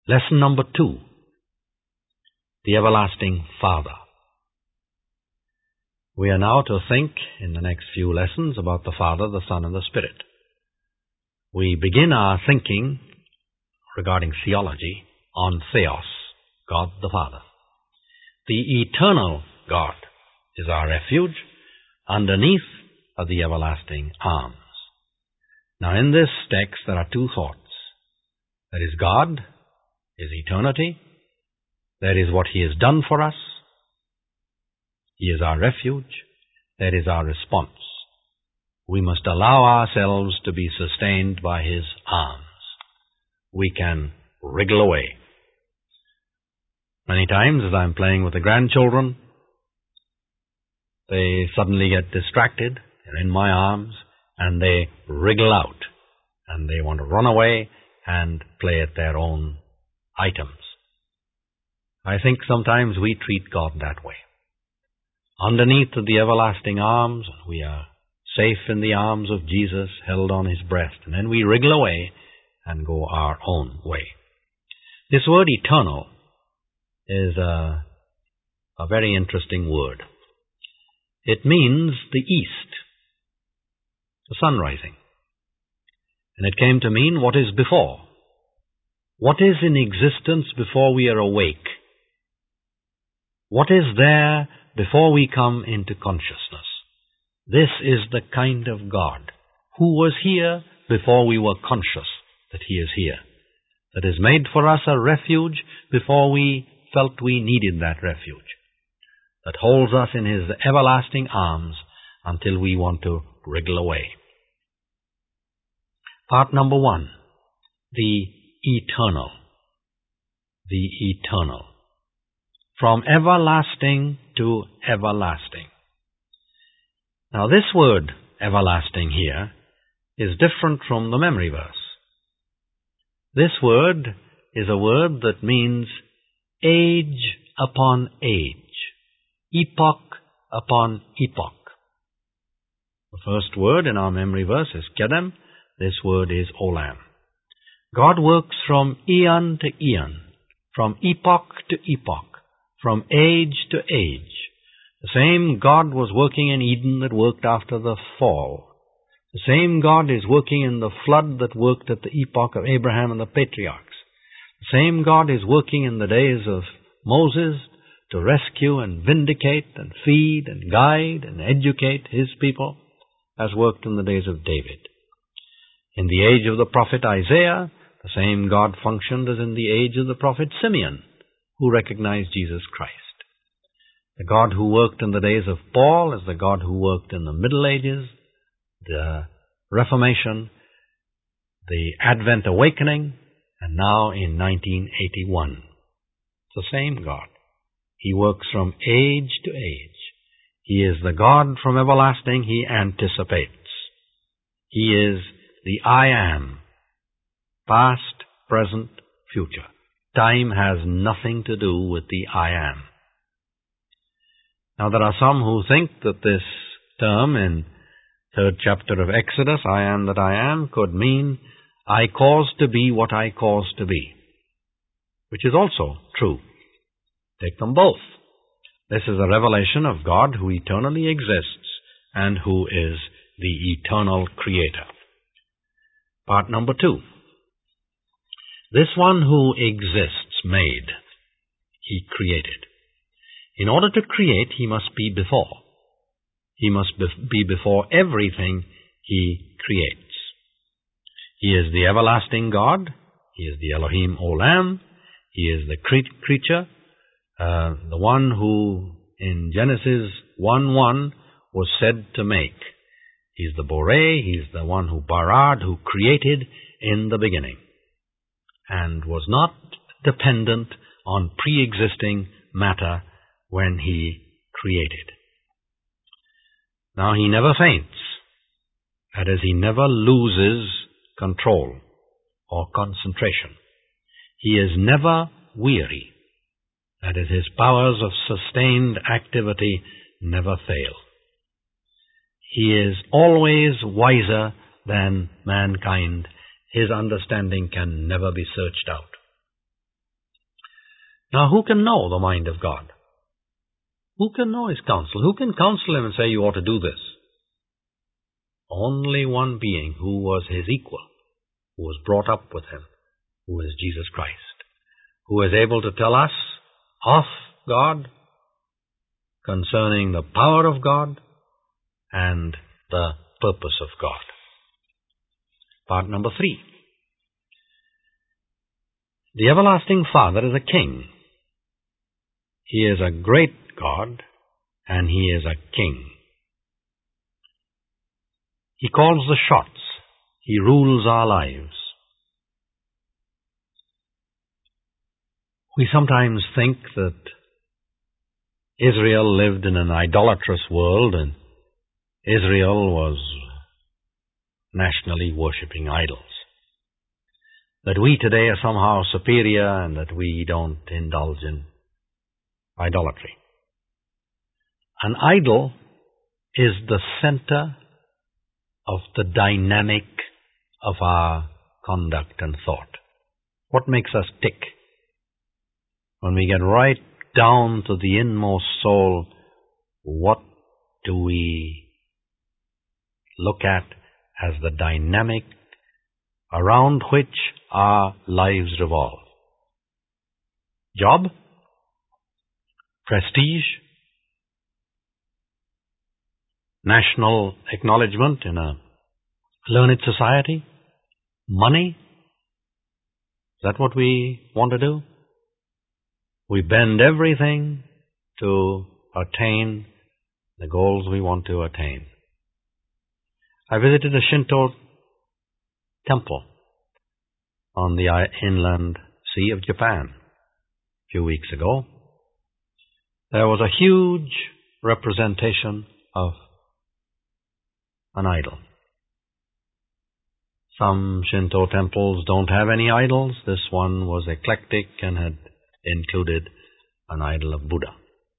Lesson number 2, the everlasting Father. We are now to think in the next few lessons about the Father, the Son, and the Spirit. We begin our thinking regarding theology on Theos, God the Father. The eternal God is our refuge. Underneath are the everlasting arms. Now in this text there are two thoughts. There is God, His eternity. There is what He has done for us. He is our refuge. There is our response. We must allow ourselves to be sustained by His arms. We can wriggle away. Many times as I'm playing with the grandchildren, they suddenly get distracted. They're in my arms and they wriggle out and they want to run away and play at their own items. I think sometimes we treat God that way. Underneath the everlasting arms, we are safe in the arms of Jesus, held on His breast, and then we wriggle away and go our own way. This word eternal is a very interesting word. It means the east, the sun rising. And it came to mean what is before. What is in existence before we are awake? What is there before we come into consciousness? This is the kind of God who was here before we were conscious that He is here, that has made for us a refuge before we felt we needed that refuge, that holds us in His everlasting arms until we want to wriggle away. Part number 1, the eternal. The eternal. From everlasting to everlasting. Now this word, everlasting here, is different from the memory verse. This word is a word that means age upon age, epoch upon epoch. The first word in our memory verse is kedem. This word is olam. God works from eon to eon, from epoch to epoch, from age to age. The same God was working in Eden that worked after the fall. The same God is working in the flood that worked at the epoch of Abraham and the patriarchs. The same God is working in the days of Moses to rescue and vindicate and feed and guide and educate His people, as worked in the days of David. In the age of the prophet Isaiah, the same God functioned as in the age of the prophet Simeon, who recognized Jesus Christ. The God who worked in the days of Paul is the God who worked in the Middle Ages, the Reformation, the Advent Awakening, and now in 1981. It's the same God. He works from age to age. He is the God from everlasting. He anticipates. He is the I am, past, present, future. Time has nothing to do with the I am. Now there are some who think that this term in 3rd chapter of Exodus, I am that I am, could mean I cause to be what I cause to be, which is also true. Take them both. This is a revelation of God who eternally exists and who is the eternal Creator. Part number 2. This one who exists made. He created. In order to create, He must be before. He must be before everything He creates. He is the everlasting God. He is the Elohim Olam. He is the creature, the one who in Genesis 1:1 was said to make. He's the Borei. He's the one who barad, who created in the beginning, and was not dependent on pre-existing matter when He created. Now He never faints. That is, He never loses control or concentration. He is never weary. That is, His powers of sustained activity never fail. He is always wiser than mankind. His understanding can never be searched out. Now, who can know the mind of God? Who can know His counsel? Who can counsel Him and say, you ought to do this? Only one being who was His equal, who was brought up with Him, who is Jesus Christ, who is able to tell us of God, concerning the power of God and the purpose of God. Part number 3. The everlasting Father is a king. He is a great God, and He is a king. He calls the shots. He rules our lives. We sometimes think that Israel lived in an idolatrous world, and Israel was nationally worshipping idols. That we today are somehow superior and that we don't indulge in idolatry. An idol is the center of the dynamic of our conduct and thought. What makes us tick? When we get right down to the inmost soul, what do we look at as the dynamic around which our lives revolve? Job? Prestige? National acknowledgement in a learned society? Money? Is that what we want to do? We bend everything to attain the goals we want to attain. I visited a Shinto temple on the inland sea of Japan a few weeks ago. There was a huge representation of an idol. Some Shinto temples don't have any idols. This one was eclectic and had included an idol of Buddha.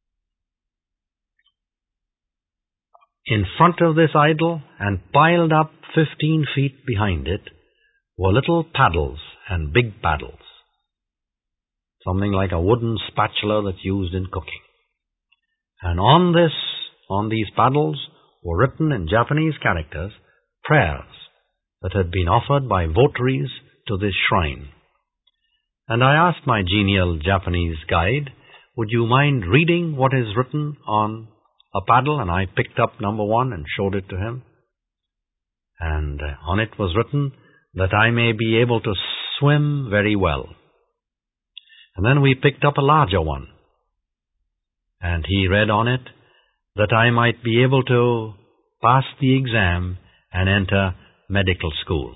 In front of this idol and piled up 15 feet behind it were little paddles and big paddles. Something like a wooden spatula that's used in cooking. And on these paddles were written in Japanese characters prayers that had been offered by votaries to this shrine. And I asked my genial Japanese guide, would you mind reading what is written on a paddle? And I picked up number 1 and showed it to him. And on it was written that I may be able to swim very well. And then we picked up a larger one. And he read on it that I might be able to pass the exam and enter medical school.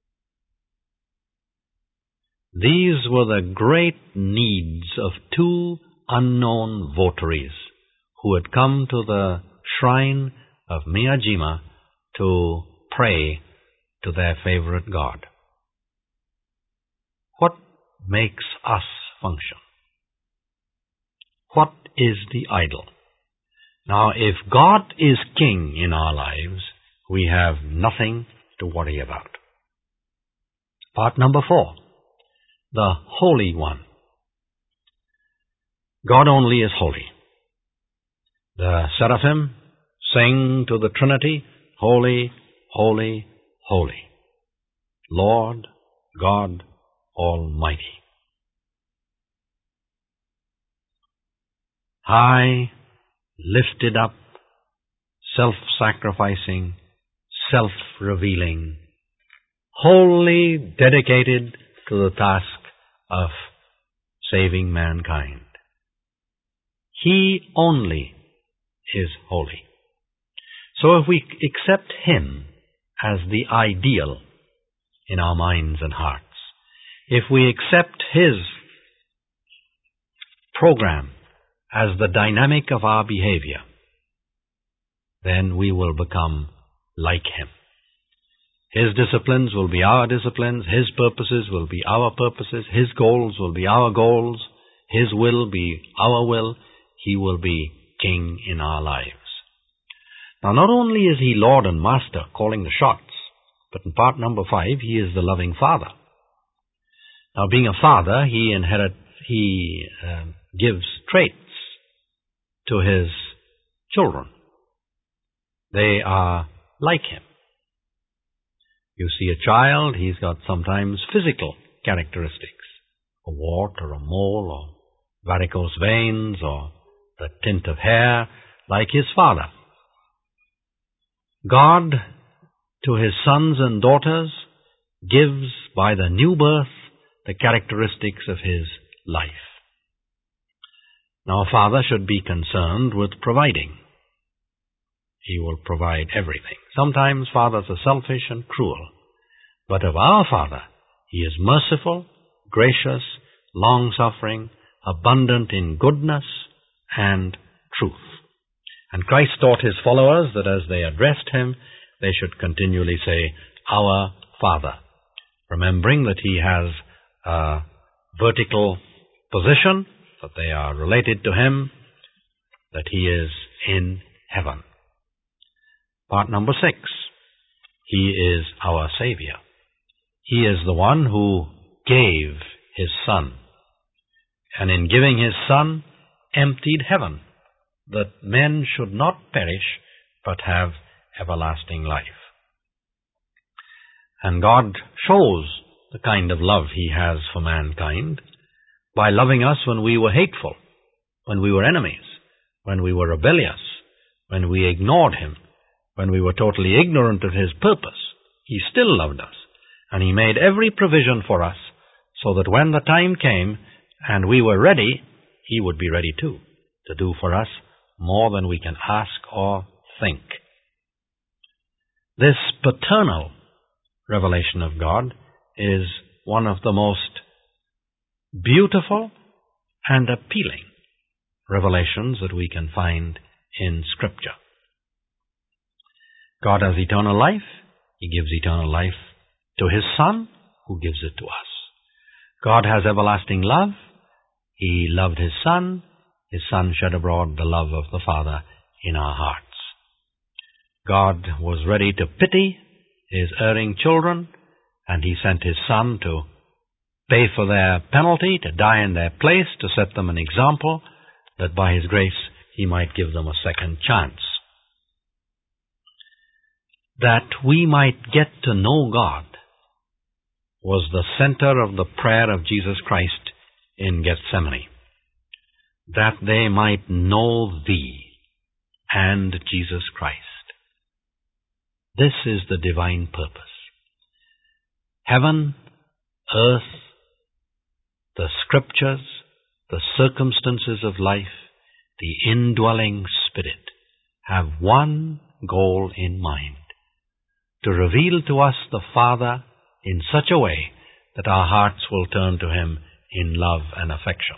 These were the great needs of 2 unknown votaries who had come to the shrine of Miyajima to pray to their favorite god. What makes us function? What is the idol? Now, if God is king in our lives, we have nothing to worry about. Part number 4. The Holy One. God only is holy. The seraphim sing to the Trinity, Holy, Holy, Holy, Lord God Almighty. High, lifted up, self-sacrificing, self-revealing, wholly dedicated to the task of saving mankind. He only is holy. So if we accept Him as the ideal in our minds and hearts, if we accept His program as the dynamic of our behavior, then we will become like Him. His disciplines will be our disciplines. His purposes will be our purposes. His goals will be our goals. His will be our will. He will be king in our lives. Now, not only is He Lord and Master calling the shots, but in part number 5, He is the loving Father. Now, being a father, He He gives traits to His children. They are like Him. You see a child, he's got sometimes physical characteristics, a wart or a mole or varicose veins or the tint of hair, like his father. God, to His sons and daughters, gives by the new birth the characteristics of His life. Now, a father should be concerned with providing. He will provide everything. Sometimes fathers are selfish and cruel, but of our Father, He is merciful, gracious, long-suffering, abundant in goodness and truth. And Christ taught His followers that as they addressed Him, they should continually say, Our Father, remembering that He has a vertical position, that they are related to Him, that He is in heaven. Part number 6, He is our Savior. He is the one who gave His Son, and in giving His Son, emptied heaven, that men should not perish, but have everlasting life. And God shows the kind of love He has for mankind by loving us when we were hateful, when we were enemies, when we were rebellious, when we ignored Him, when we were totally ignorant of His purpose. He still loved us, and He made every provision for us so that when the time came and we were ready, He would be ready too, to do for us more than we can ask or think. This paternal revelation of God is one of the most beautiful and appealing revelations that we can find in Scripture. God has eternal life. He gives eternal life to His Son, who gives it to us. God has everlasting love. He loved His Son. His Son shed abroad the love of the Father in our hearts. God was ready to pity His erring children, and He sent His Son to pay for their penalty, to die in their place, to set them an example, that by His grace He might give them a second chance. That we might get to know God was the center of the prayer of Jesus Christ in Gethsemane. That they might know Thee and Jesus Christ. This is the divine purpose. Heaven, earth, the Scriptures, the circumstances of life, the indwelling Spirit have one goal in mind: to reveal to us the Father in such a way that our hearts will turn to Him in love and affection.